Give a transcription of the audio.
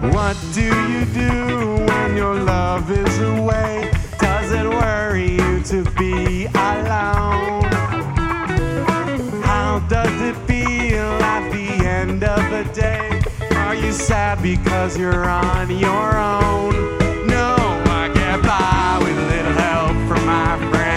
What do you do when your love is away? Does it worry you to be alone? How does it feel at the end of the day? Are you sad because you're on your own? No, I get by with a little help from my friends.